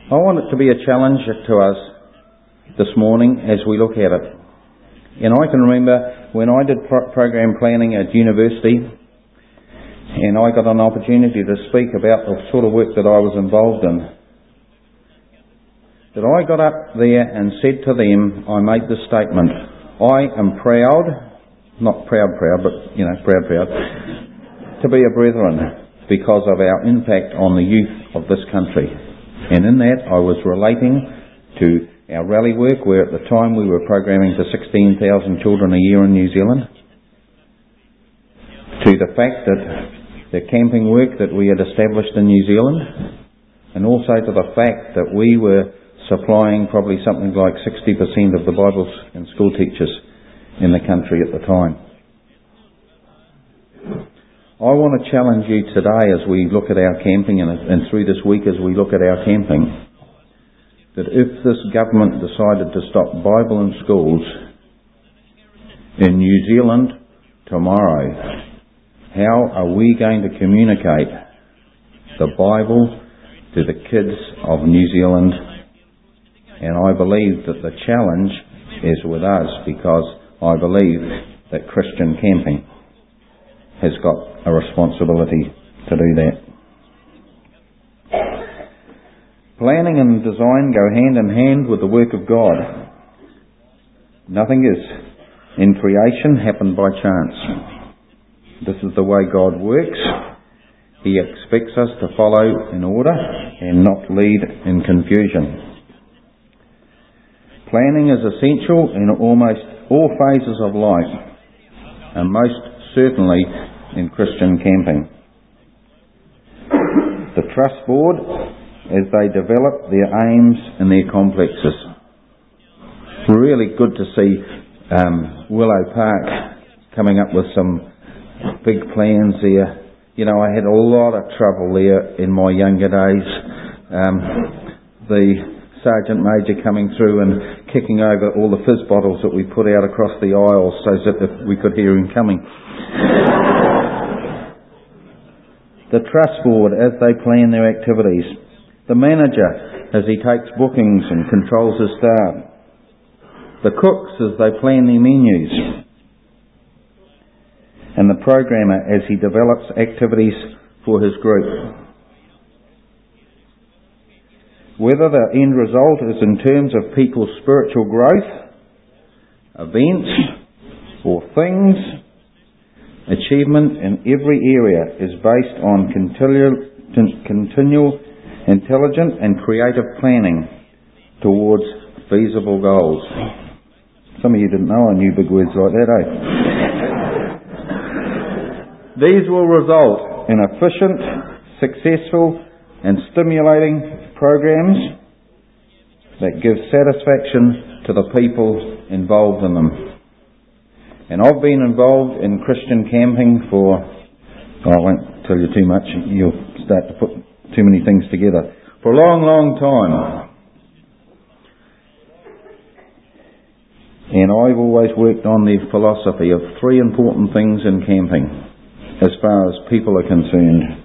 I want it to be a challenge to us this morning as we look at it. And I can remember when I did program planning at university, and I got an opportunity to speak about the sort of work that I was involved in, that I got up there and said to them, I made this statement: I am proud, not proud, but, proud, to be a brethren because of our impact on the youth of this country. And in that I was relating to our rally work, where at the time we were programming for 16,000 children a year in New Zealand, to the fact that the camping work that we had established in New Zealand, and also to the fact that we were supplying probably something like 60% of the Bible and school teachers in the country at the time. I want to challenge you today as we look at our camping and through this week as we look at our camping, that if this government decided to stop Bible in schools in New Zealand tomorrow, how are we going to communicate the Bible to the kids of New Zealand? And I believe that the challenge is with us, because I believe that Christian camping has got a responsibility to do that. Planning and design go hand in hand with the work of God. Nothing in creation happened by chance. This is the way God works. He expects us to follow in order and not lead in confusion. Planning is essential in almost all phases of life, and most certainly in Christian camping. The Trust Board, as they develop their aims and their complexes. Really good to see Willow Park coming up with some big plans there. I had a lot of trouble there in my younger days. The Sergeant Major coming through and kicking over all the fizz bottles that we put out across the aisles so that we could hear him coming. The Trust Board, as they plan their activities. The manager, as he takes bookings and controls his staff. The cooks, as they plan their menus. And the programmer, as he develops activities for his group. Whether the end result is in terms of people's spiritual growth, events, or things, achievement in every area is based on continual, intelligent and creative planning towards feasible goals. Some of you didn't know I knew big words like that, eh? These will result in efficient, successful and stimulating programs that give satisfaction to the people involved in them. And I've been involved in Christian camping I won't tell you too much, you'll start to put too many things together, for a long, long time. And I've always worked on the philosophy of three important things in camping as far as people are concerned.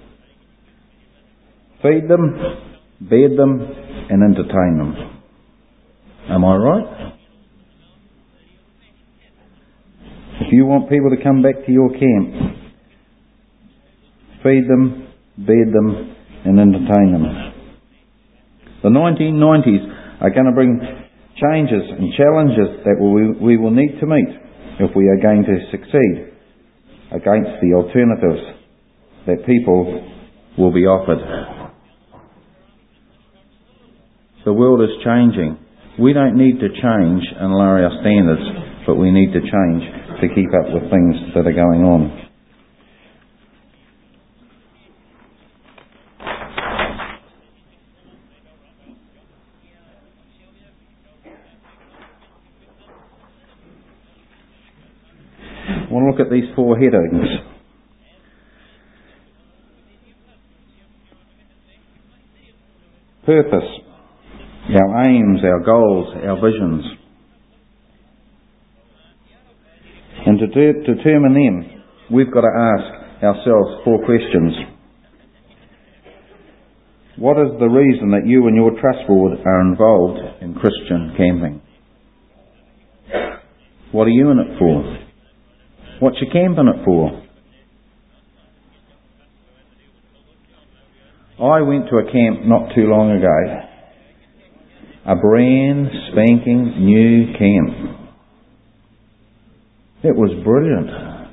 Feed them, bed them, and entertain them. Am I right? If you want people to come back to your camp, feed them, bed them, and entertain them. The 1990s are going to bring changes and challenges that we will need to meet if we are going to succeed against the alternatives that people will be offered. The world is changing. We don't need to change and lower our standards, but we need to change to keep up with things that are going on. I want to look at these four headings. Purpose. Our aims, our goals, our visions. And to determine them, we've got to ask ourselves four questions. What is the reason that you and your trust board are involved in Christian camping? What are you in it for? What's your camp in it for? I went to a camp not too long ago. A brand spanking new camp. It was brilliant.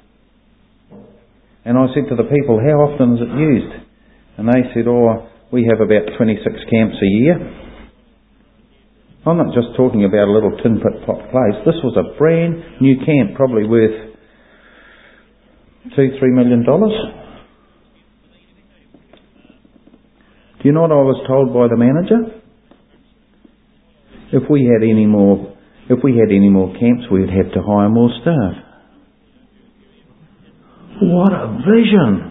And I said to the people, how often is it used? And they said, we have about 26 camps a year. I'm not just talking about a little tin pit pot place. This was a brand new camp, probably worth $2-3 million. Do you know what I was told by the manager? If we had any more camps, we'd have to hire more staff. What a vision!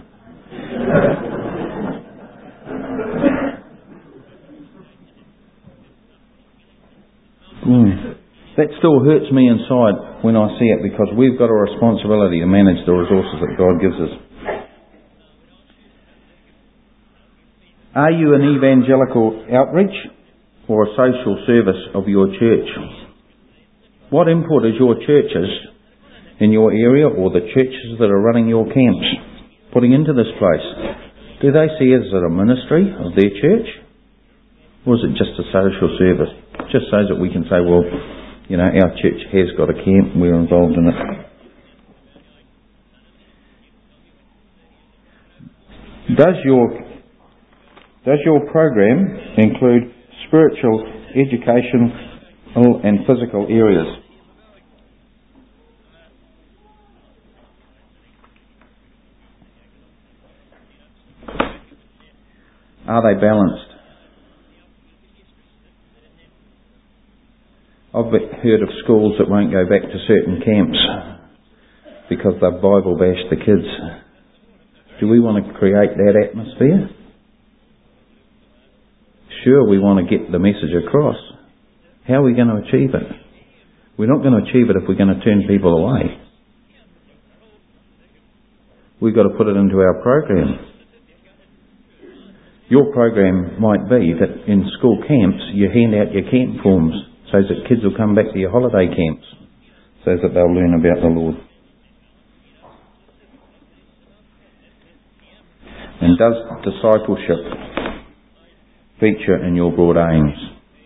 That still hurts me inside when I see it, because we've got a responsibility to manage the resources that God gives us. Are you an evangelical outreach or a social service of your church? What input is your churches in your area, or the churches that are running your camps, putting into this place? Do they see it as a ministry of their church? Or is it just a social service? Just so that we can say, well, our church has got a camp and we're involved in it. Does your program include spiritual, educational and physical areas? Are they balanced? I've heard of schools that won't go back to certain camps because they've Bible bashed the kids. Do we want to create that atmosphere? Sure, we want to get the message across. How are we going to achieve it? We're not going to achieve it if we're going to turn people away. We've got to put it into our program. Your program might be that in school camps you hand out your camp forms so that kids will come back to your holiday camps, so that they'll learn about the Lord. And does discipleship feature in your broad aims?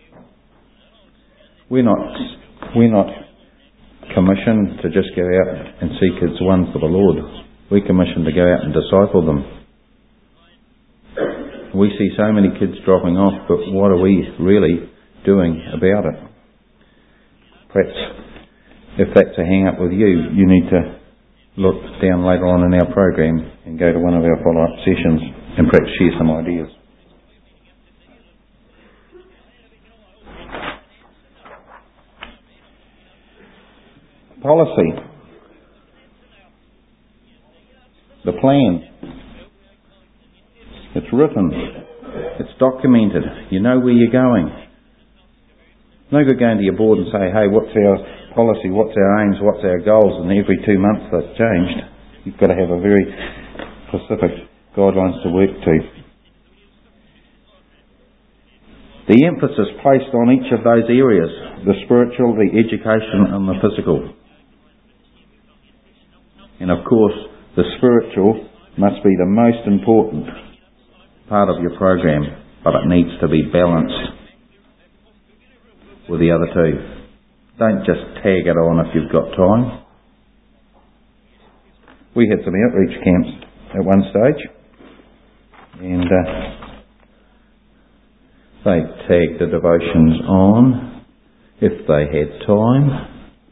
We're not commissioned to just go out and see kids won for the Lord. We're commissioned to go out and disciple them. We see so many kids dropping off, but what are we really doing about it? Perhaps if that's a hang up with you, you need to look down later on in our program and go to one of our follow-up sessions and perhaps share some ideas. Policy. The plan. It's written. It's documented. You know where you're going. No good going to your board and say, hey, what's our policy, what's our aims, what's our goals, and every 2 months that's changed. You've got to have a very specific guidelines to work to. The emphasis placed on each of those areas, the spiritual, the education and the physical. And of course, the spiritual must be the most important part of your program, but it needs to be balanced with the other two. Don't just tag it on if you've got time. We had some outreach camps at one stage, and they tagged the devotions on if they had time.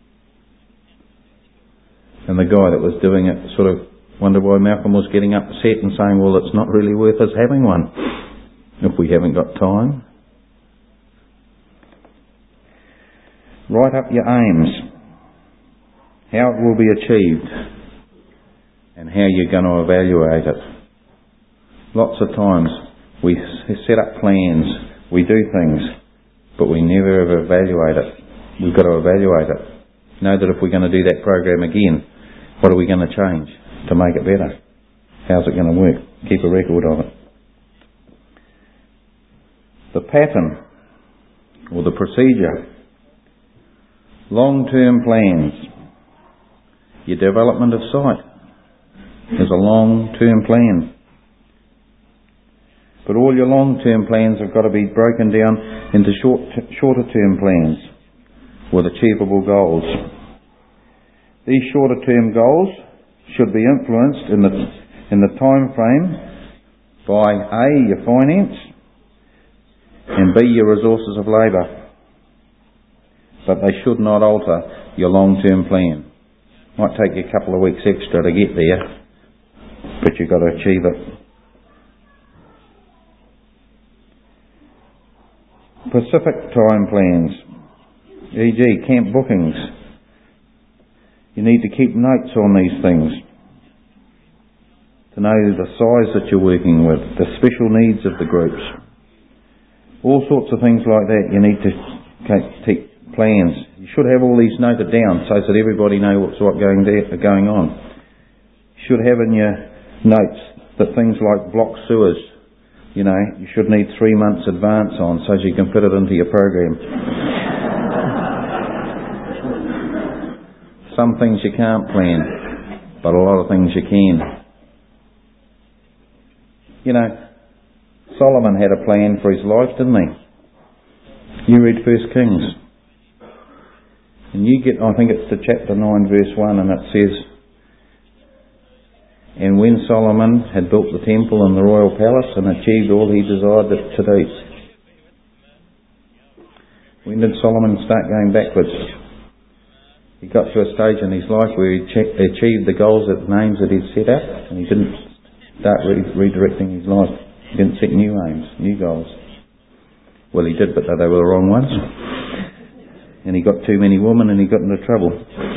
And the guy that was doing it sort of wondered why Malcolm was getting upset and saying, well, it's not really worth us having one if we haven't got time. Write up your aims, how it will be achieved, and how you're going to evaluate it. Lots of times we set up plans, we do things, but we never ever evaluate it. We've got to evaluate it. Know that if we're going to do that program again, what are we going to change to make it better? How's it going to work? Keep a record of it. the pattern or the procedure, long-term plans. Your development of site is a long-term plan. But all your long-term plans have got to be broken down into shorter-term plans with achievable goals. These shorter-term goals should be influenced in the time frame by A, your finance, and B, your resources of labour. But they should not alter your long-term plan. Might take you a couple of weeks extra to get there, but you've got to achieve it. Specific time plans, e.g. camp bookings. You need to keep notes on these things to know the size that you're working with, the special needs of the groups. All sorts of things like that you need to keep plans. You should have all these noted down so that everybody knows what's going on. You should have in your notes that things like block sewers, you should need 3 months advance on so you can fit it into your program. Some things you can't plan, but a lot of things you can. Solomon had a plan for his life, didn't he? You read 1 Kings. And you get, I think it's to chapter 9 verse 1, and it says, "And when Solomon had built the temple and the royal palace and achieved all he desired it to do." When did Solomon start going backwards? He got to a stage in his life where he achieved the goals, the names that he'd set out, and he didn't start redirecting his life. He didn't set new aims, new goals. Well, he did, but they were the wrong ones. And he got too many women and he got into trouble.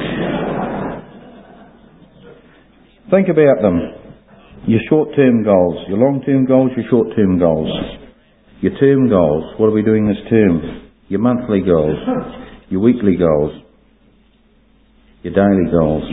Think about them. Your short-term goals, your long-term goals, your short-term goals. Your term goals, what are we doing this term? Your monthly goals, your weekly goals, your daily goals.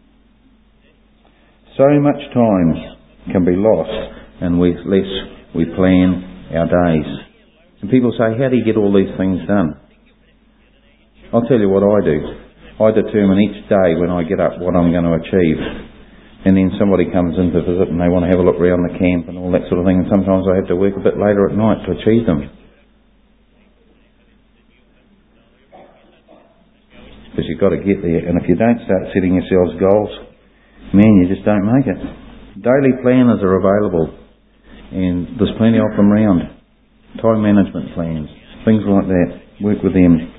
So much time can be lost unless we plan our days. And people say, how do you get all these things done? I'll tell you what I do. I determine each day when I get up what I'm going to achieve. And then somebody comes in to visit and they want to have a look around the camp and all that sort of thing. And sometimes I have to work a bit later at night to achieve them. Because you've got to get there. And if you don't start setting yourselves goals, man, you just don't make it. Daily planners are available. And there's plenty of them around. Time management plans. Things like that. Work with them.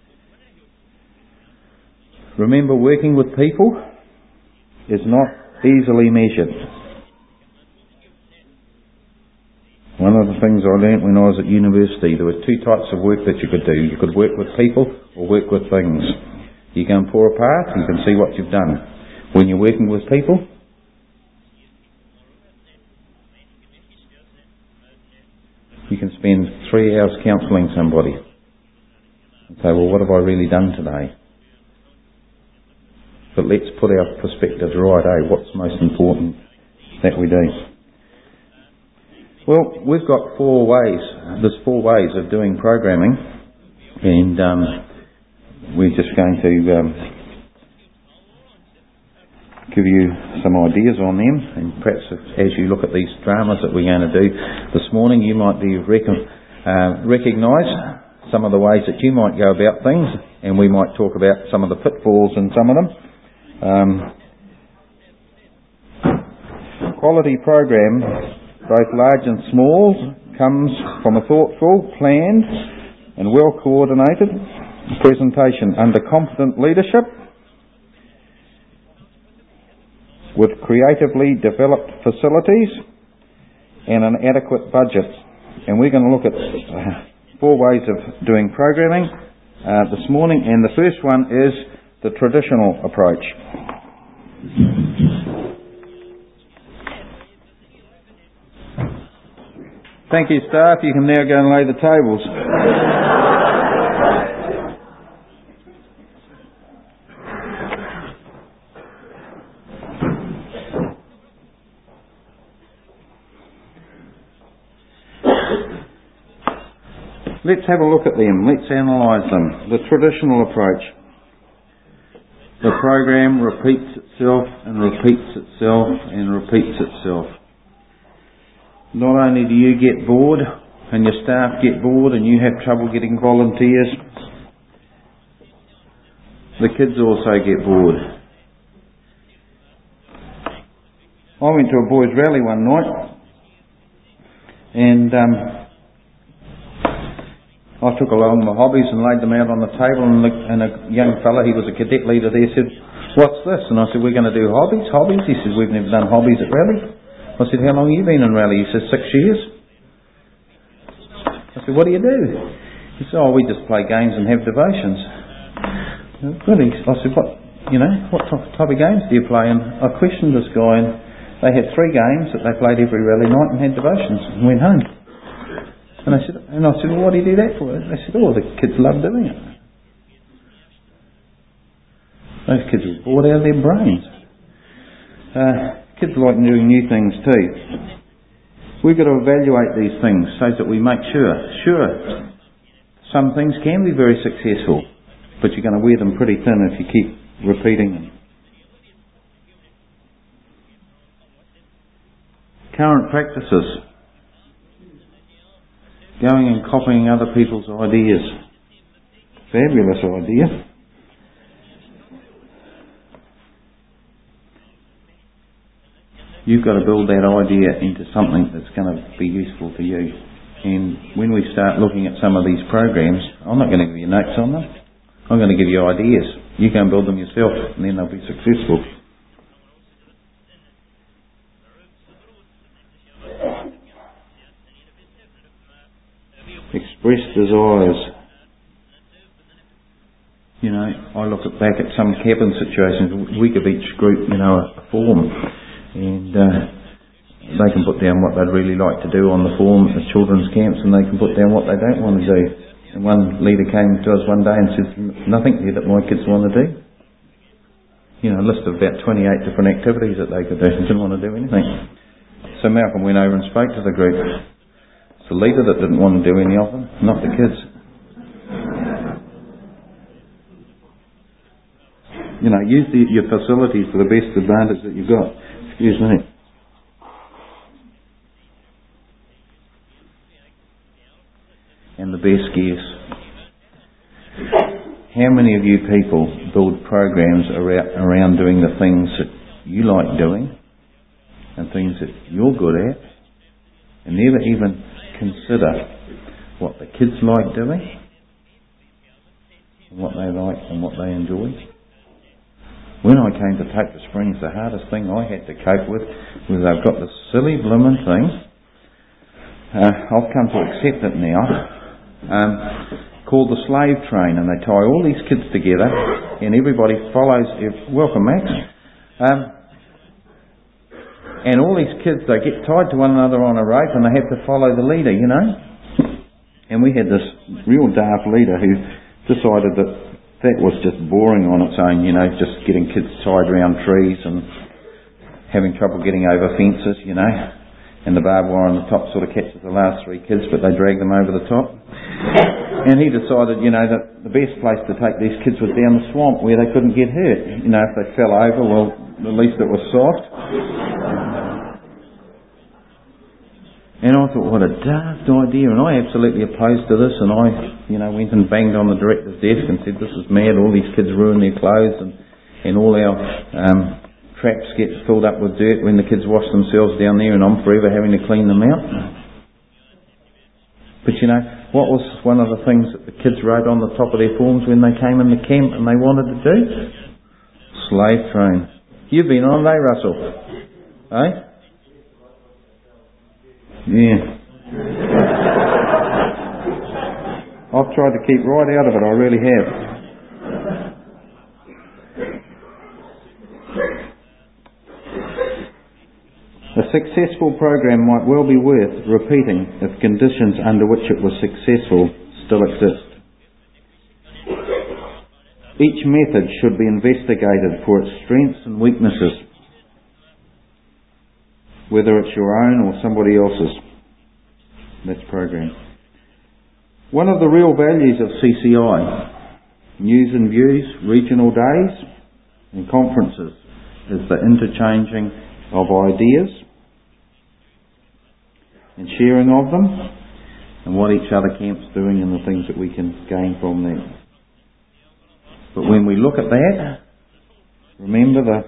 Remember, working with people is not easily measured. One of the things I learnt when I was at university, there were 2 types of work that you could do. You could work with people or work with things. You go and pour a part, you can see what you've done. When you're working with people, you can spend 3 hours counselling somebody and say, well, what have I really done today? But let's put our perspectives right, what's most important that we do? Well, we've got 4 ways. There's 4 ways of doing programming, and we're just going to give you some ideas on them. And perhaps as you look at these dramas that we're going to do this morning, you might be recognise some of the ways that you might go about things, and we might talk about some of the pitfalls in some of them. Quality program, both large and small, comes from a thoughtful, planned and well coordinated presentation under competent leadership with creatively developed facilities and an adequate budget. And we're going to look at 4 ways of doing programming this morning, and the first one is the traditional approach. Thank you, staff. You can now go and lay the tables. Let's have a look at them. Let's analyse them. The traditional approach. The program repeats itself and repeats itself and repeats itself. Not only do you get bored and your staff get bored and you have trouble getting volunteers, the kids also get bored. I went to a boys' rally one night and I took along my hobbies and laid them out on the table, and a young fella, he was a cadet leader there, said, "What's this?" And I said, "We're going to do hobbies." Hobbies? He says, "We've never done hobbies at rally." I said, "How long have you been in rally?" He says, 6 years. I said, "What do you do?" He said, "Oh, we just play games and have devotions." Really? I said, what type of games do you play? And I questioned this guy, and they had 3 games that they played every rally night and had devotions and went home. And I said, "Well, what do you do that for?" They said, "Oh, the kids love doing it." Those kids are bored out of their brains. Kids like doing new things too. We've got to evaluate these things so that we make sure, some things can be very successful, but you're going to wear them pretty thin if you keep repeating them. Current practices. Going and copying other people's ideas. Fabulous idea. You've got to build that idea into something that's going to be useful for you. And when we start looking at some of these programs, I'm not going to give you notes on them. I'm going to give you ideas. You go and build them yourself, and then they'll be successful. Express desires. I look back at some cabin situations. We give each group, a form, and they can put down what they'd really like to do on the form at children's camps, and they can put down what they don't want to do. And one leader came to us one day and said, "Nothing here that my kids want to do." A list of about 28 different activities that they could do. They didn't want to do anything. So Malcolm went over and spoke to the group. It's the leader that didn't want to do any of them, not the kids. Use your facilities to the best advantage that you've got. Excuse me. And the best guess. How many of you people build programs around doing the things that you like doing and things that you're good at, and never even consider what the kids like doing and what they like and what they enjoy? When I came to Take the Springs, the hardest thing I had to cope with was they've got this silly blooming thing. I've come to accept it now. Called the slave train, and they tie all these kids together, and everybody follows. Welcome, Max. And all these kids, they get tied to one another on a rope, and they have to follow the leader, And we had this real daft leader who decided that was just boring on its own, just getting kids tied around trees and having trouble getting over fences, And the barbed wire on the top sort of catches the last 3 kids, but they drag them over the top. And he decided, that the best place to take these kids was down the swamp where they couldn't get hurt. If they fell over, well, at least it was soft. And I thought, what a daft idea. And I absolutely opposed to this. And I, went and banged on the director's desk and said, "This is mad. All these kids ruin their clothes and all our traps get filled up with dirt when the kids wash themselves down there, and I'm forever having to clean them out." But what was one of the things that the kids wrote on the top of their forms when they came in the camp and they wanted to do? Slave train. You've been on it, Russell? Eh? Yeah. I've tried to keep right out of it, I really have. A successful program might well be worth repeating if conditions under which it was successful still exist. Each method should be investigated for its strengths and weaknesses, whether it's your own or somebody else's. That's program. One of the real values of CCI, News and Views, regional days and conferences, is the interchanging of ideas and sharing of them, and what each other camp's doing and the things that we can gain from them. But when we look at that, remember the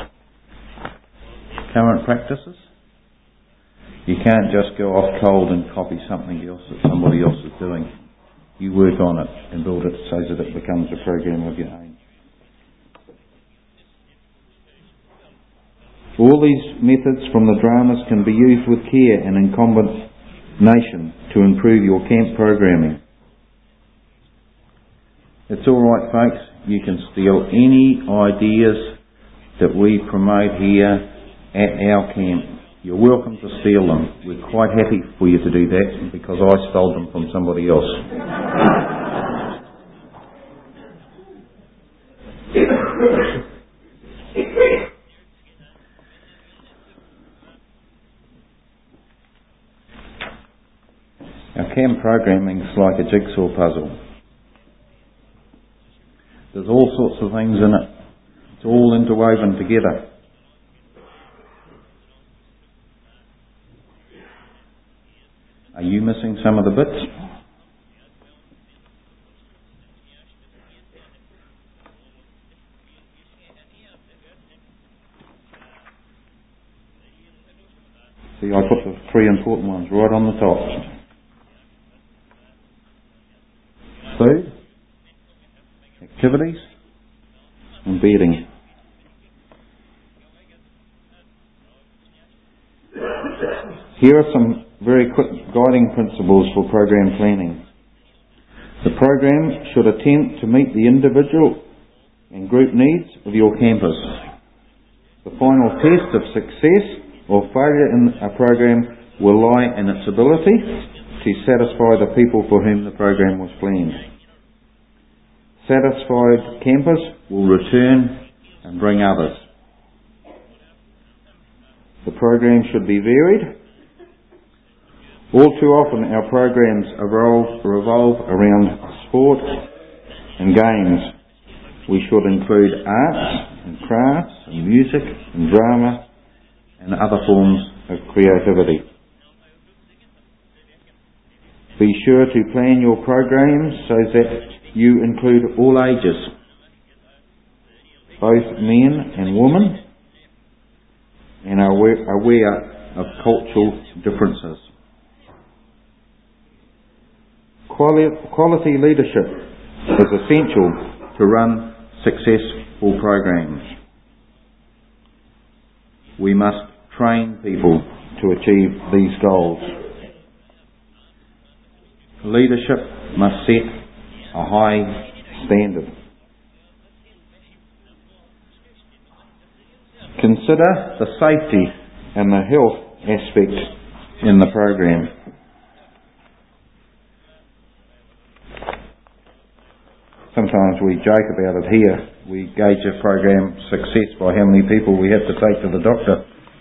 current practices. You can't just go off cold and copy something else that somebody else is doing. You work on it and build it so that it becomes a program of your own. All these methods from the dramas can be used with care and in combination to improve your camp programming. It's alright, folks, you can steal any ideas that we promote here at our camp. You're welcome to steal them. We're quite happy for you to do that because I stole them from somebody else. Our camp programming is like a jigsaw puzzle. There's all sorts of things in it. It's all interwoven together. Are you missing some of the bits? See, I put the three important ones right on the top. Food, activities, and bedding. Here are some very quick guiding principles for program planning. The program should attempt to meet the individual and group needs of your campus. The final test of success or failure in a program will lie in its ability to satisfy the people for whom the program was planned. Satisfied campers will return and bring others. The program should be varied. All too often our programs revolve around sport and games. We should include arts and crafts and music and drama and other forms of creativity. Be sure to plan your programs so that you include all ages, both men and women, and are aware of cultural differences. Quality leadership is essential to run successful programs. We must train people to achieve these goals. Leadership must set a high standard. Consider the safety and the health aspect in the program. Sometimes we joke about it here. We gauge a program success by how many people we have to take to the doctor.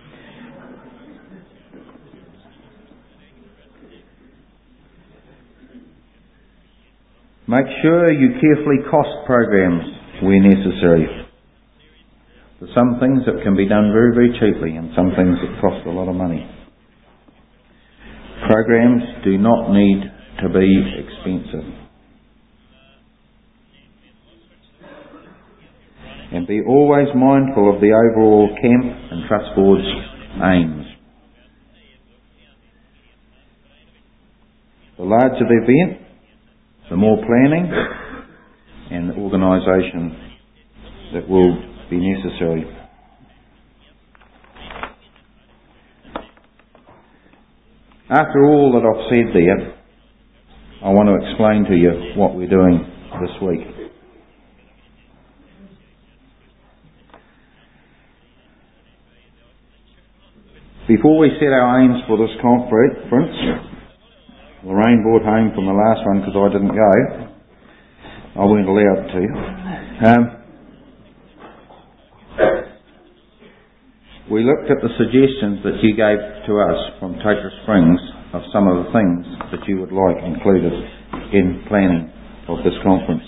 Make sure you carefully cost programs where necessary. There's some things that can be done very, very cheaply and some things that cost a lot of money. Programs do not need to be expensive. And be always mindful of the overall camp and trust board's aims. The larger the event, the more planning and organisation that will be necessary. After all that I've said there, I want to explain to you what we're doing this week. Before we set our aims for this conference, Lorraine brought home from the last one because I didn't go. I weren't allowed to. We looked at the suggestions that you gave to us from Tokra Springs of some of the things that you would like included in planning of this conference.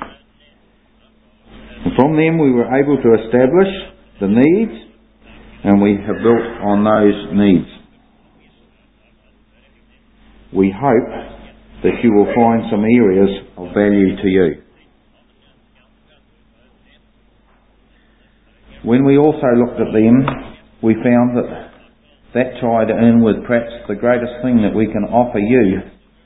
And from them we were able to establish the needs, and we have built on those needs. We hope that you will find some areas of value to you. When we also looked at them, we found that tied in with perhaps the greatest thing that we can offer you,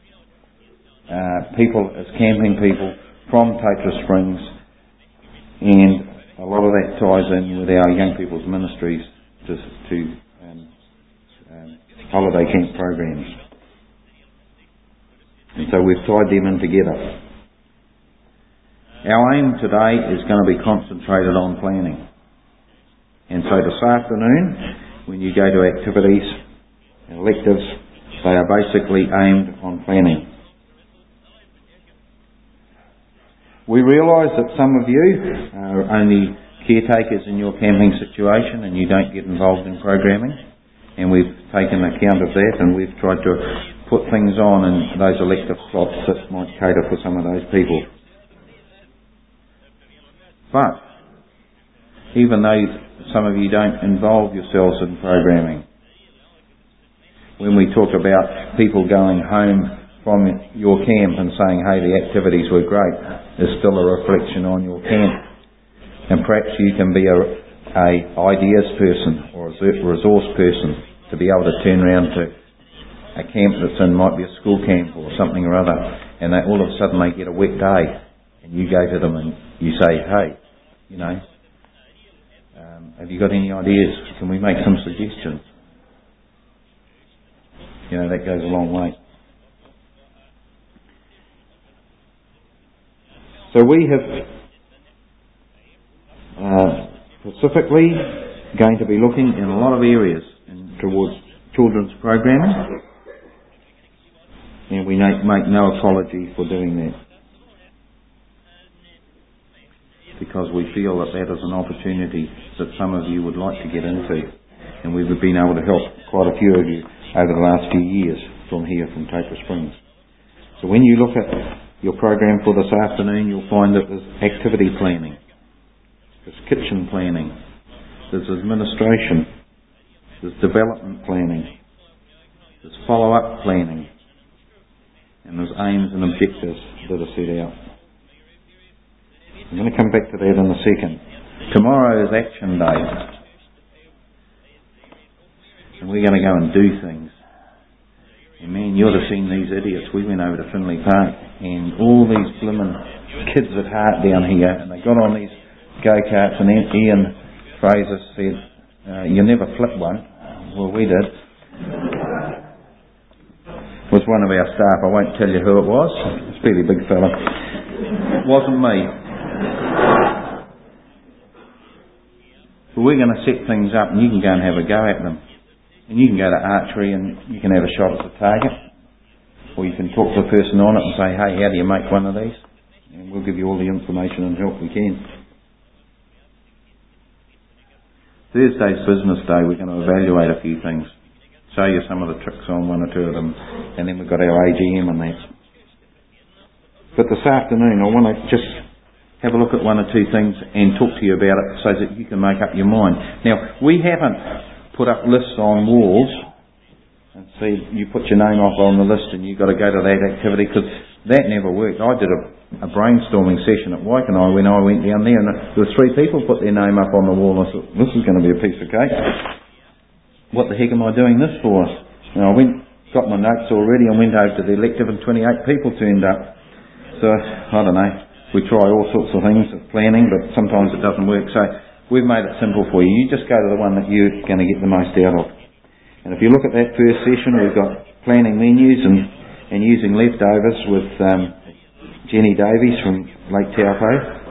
people as camping people from Totara Springs, and a lot of that ties in with our young people's ministries to holiday camp programs. And so we've tied them in together. Our aim today is going to be concentrated on planning. And so this afternoon, when you go to activities and electives, they are basically aimed on planning. We realise that some of you are only caretakers in your camping situation and you don't get involved in programming, and we've taken account of that, and we've tried to put things on in those elective slots that might cater for some of those people. But even though some of you don't involve yourselves in programming, when we talk about people going home from your camp and saying, hey, the activities were great, is still a reflection on your camp. And perhaps you can be a ideas person or a resource person to be able to turn around to a camp that's in, might be a school camp or something or other, and they all of a sudden they get a wet day, and you go to them and you say, hey, have you got any ideas? Can we make some suggestions? That goes a long way. So we have specifically going to be looking in a lot of areas towards children's programming, and we make no apology for doing that, because we feel that is an opportunity that some of you would like to get into, and we've been able to help quite a few of you over the last few years from Totara Springs. So when you look at your program for this afternoon, you'll find that there's activity planning, there's kitchen planning, there's administration, there's development planning, there's follow-up planning, and there's aims and objectives that are set out. I'm going to come back to that in a second. Tomorrow is Action Day, and we're going to go and do things. And man, you ought to have seen these idiots. We went over to Finley Park, and all these blimmin' kids at heart down here, and they got on these go-karts, and Ian Fraser said, you never flip one. Well, we did. It was one of our staff. I won't tell you who it was. It's a fairly big fella. It wasn't me. But we're going to set things up, and you can go and have a go at them. And you can go to archery and you can have a shot at the target. Or you can talk to the person on it and say, hey, how do you make one of these? And we'll give you all the information and help we can. Thursday's business day, we're going to evaluate a few things. Show you some of the tricks on one or two of them. And then we've got our AGM and that. But this afternoon, I want to just have a look at one or two things and talk to you about it so that you can make up your mind. Now, we haven't put up lists on walls and see you put your name off on the list and you've got to go to that activity, because that never worked. I did a brainstorming session at Waikanae when I went down there, and there were 3 people put their name up on the wall, and I thought, this is going to be a piece of cake. What the heck am I doing this for? And I got my notes already and went over to the elective, and 28 people turned up. So, I don't know, we try all sorts of things of planning, but sometimes it doesn't work. So we've made it simple for you. You just go to the one that you're going to get the most out of. And if you look at that first session, we've got planning menus and using leftovers with Jenny Davies from Lake Taupo.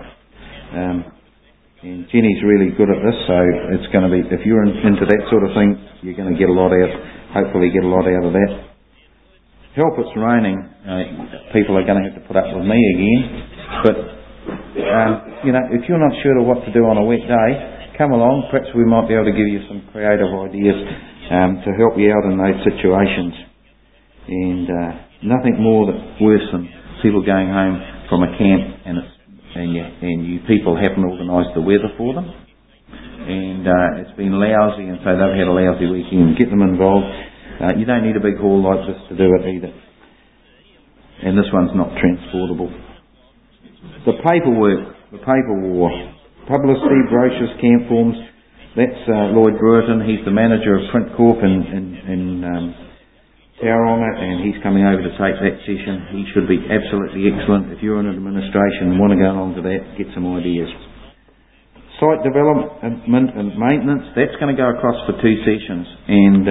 And Jenny's really good at this, so it's going to be, if you're into that sort of thing, you're going to get a lot out, hopefully get a lot out of that. Help, it's raining. People are going to have to put up with me again. But, if you're not sure of what to do on a wet day, come along. Perhaps we might be able to give you some creative ideas to help you out in those situations. And nothing more worse than people going home from a camp and you people haven't organised the weather for them, and it's been lousy, and so they've had a lousy weekend. Get them involved. You don't need a big hall like this to do it either, and this one's not transportable. The paperwork, the paper war, publicity, brochures, camp forms. That's Lloyd Brewerton. He's the manager of Print Corp in Tauranga, and he's coming over to take that session. He should be absolutely excellent. If you're in administration and want to go along to that, get some ideas. Site development and maintenance, that's going to go across for 2 sessions. And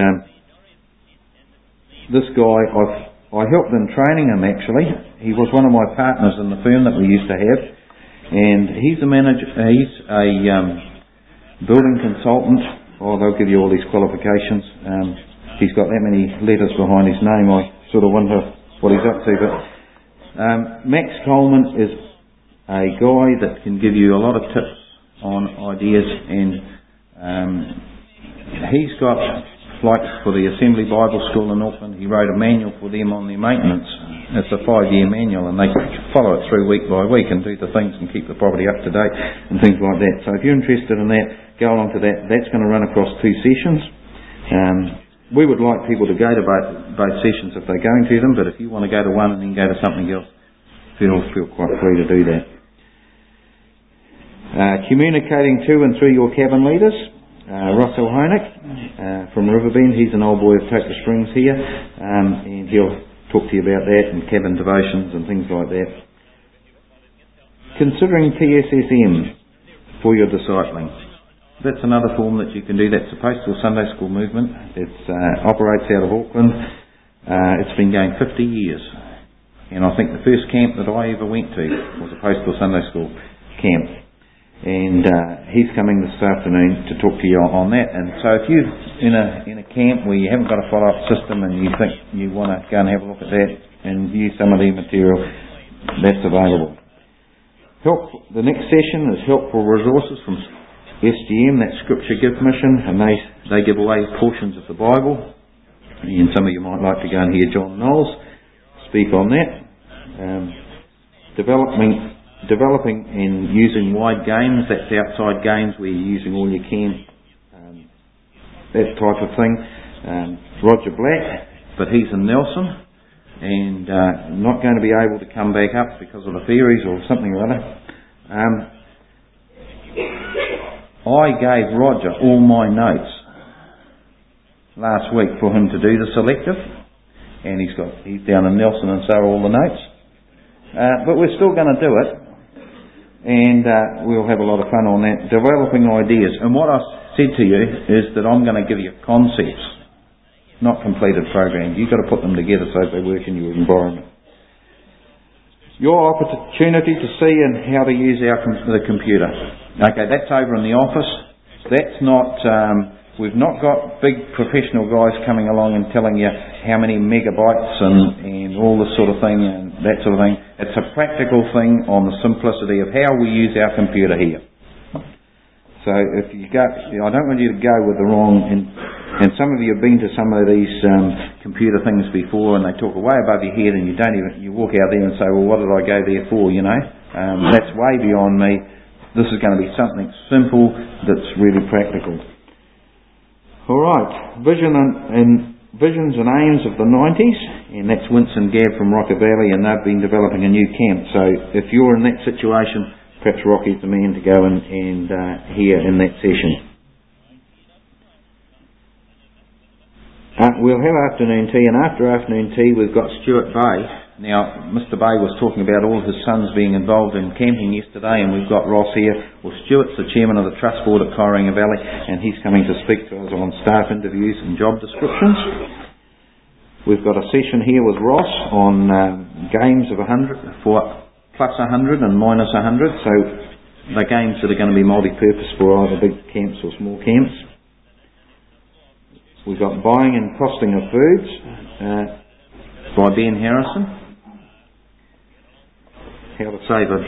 this guy, I helped in training him actually. He was one of my partners in the firm that we used to have. And he's a manager, he's a building consultant. Oh, they'll give you all these qualifications. He's got that many letters behind his name, I sort of wonder what he's up to. But Max Coleman is a guy that can give you a lot of tips on ideas, and he's got, like for the Assembly Bible School in Auckland, he wrote a manual for them on their maintenance. It's a 5-year manual, and they follow it through week by week and do the things and keep the property up to date and things like that. So if you're interested in that, go along to that. That's going to run across 2 sessions. We would like people to go to both sessions if they're going to them, but if you want to go to one and then go to something else, feel quite free to do that. Communicating to and through your cabin leaders. Russell Hoenick from Riverbend, he's an old boy of Tokyo Springs here, and he'll talk to you about that and cabin devotions and things like that. Considering TSSM for your discipling. That's another form that you can do. That's the Postal Sunday School movement. It operates out of Auckland. It's been going 50 years. And I think the first camp that I ever went to was a Postal Sunday School camp. And he's coming this afternoon to talk to you on that. And so if you're in a camp where you haven't got a follow-up system and you think you want to go and have a look at that and view some of the material, that's available. The next session is helpful resources from SGM, that's Scripture Gift Mission, and they give away portions of the Bible. And some of you might like to go and hear John Knowles speak on that. Developing and using wide games, that's outside games where you're using all your camp, that type of thing. Roger Black, but he's in Nelson and not going to be able to come back up because of the ferries or something or other. I gave Roger all my notes last week for him to do the selective, and he's down in Nelson, and so are all the notes. But we're still going to do it, and we'll have a lot of fun on that, developing ideas. And what I said to you is that I'm going to give you concepts, not completed programs. You've got to put them together so they work in your environment. Your opportunity to see and how to use the computer. Okay, that's over in the office. That's not, we've not got big professional guys coming along and telling you how many megabytes and all this sort of thing and that sort of thing. It's a practical thing on the simplicity of how we use our computer here. So if you go, I don't want you to go with the wrong, and some of you have been to some of these computer things before, and they talk way above your head, and you walk out there and say, well, what did I go there for, you know? That's way beyond me. This is going to be something simple that's really practical. Alright, visions and aims of the 90s, and that's Winston Gabb from Rocker Valley, and they've been developing a new camp. So if you're in that situation, perhaps Rocky's the man to go and hear in that session. We'll have afternoon tea, and after afternoon tea we've got Stuart Bay. Now, Mr. Bay was talking about all his sons being involved in camping yesterday, and we've got Ross here. Well, Stuart's the chairman of the Trust Board at Tauranga Valley, and he's coming to speak to us on staff interviews and job descriptions. We've got a session here with Ross on games of 100 for plus 100 and minus 100, so the games that are going to be multi-purpose for either big camps or small camps. We've got buying and costing of foods by Ben Harrison. How to save $1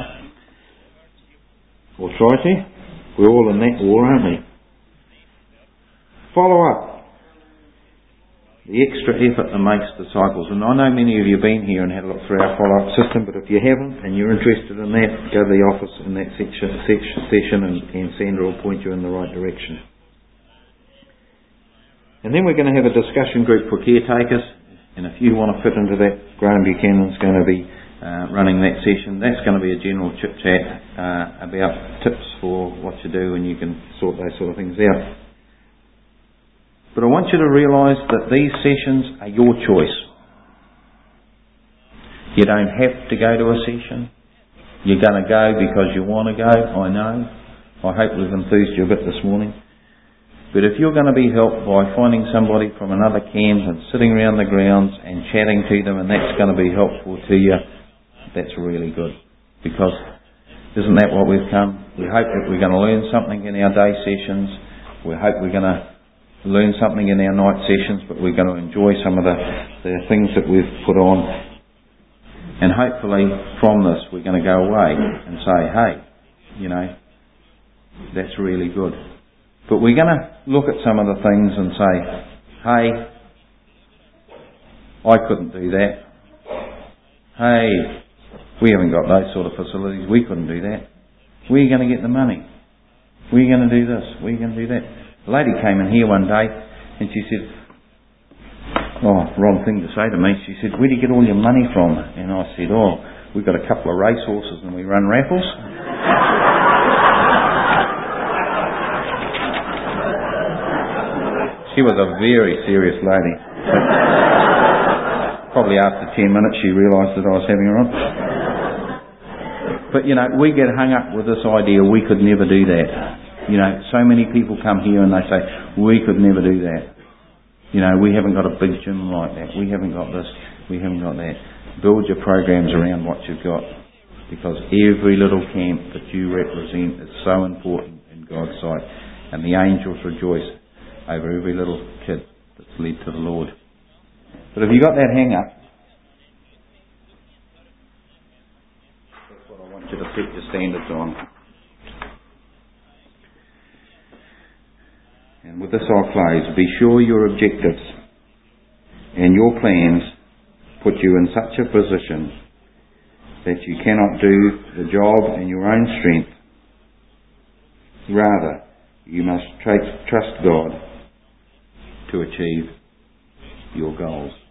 or try to. We're all in that war, aren't we? Follow up. the extra effort that makes disciples. And I know many of you have been here and had a look through our follow-up system, but if you haven't and you're interested in that, go to the office in that session and Sandra will point you in the right direction. And then we're going to have a discussion group for caretakers, and if you want to fit into that, Graham Buchanan's going to be running that session. That's going to be a general chit-chat about tips for what to do, and you can sort those sort of things out. But I want you to realise that these sessions are your choice. You don't have to go to a session. You're going to go because you want to go, I know. I hope we've enthused you a bit this morning. But if you're going to be helped by finding somebody from another camp and sitting around the grounds and chatting to them, and that's going to be helpful to you, that's really good. Because isn't that what we've come? We hope that we're going to learn something in our day sessions. We hope we're going to learn something in our night sessions, but we're going to enjoy some of the things that we've put on. And hopefully from this we're going to go away and say, hey, that's really good. But we're going to look at some of the things and say, hey, I couldn't do that. Hey, we haven't got those sort of facilities. We couldn't do that. Where are you going to get the money? Where are you going to do this? Where are you going to do that? A lady came in here one day and she said, wrong thing to say to me. She said, where do you get all your money from? And I said, we've got a couple of racehorses and we run raffles. She was a very serious lady. Probably after 10 minutes she realised that I was having her on. But we get hung up with this idea we could never do that. So many people come here and they say, we could never do that. We haven't got a big gym like that. We haven't got this. We haven't got that. Build your programs around what you've got. Because every little camp that you represent is so important in God's sight. And the angels rejoice over every little kid that's led to the Lord. But if you've got that hang up, that's what I want you to set your standards on. And with this I'll close. Be sure your objectives and your plans put you in such a position that you cannot do the job in your own strength. Rather, you must trust God to achieve your goals.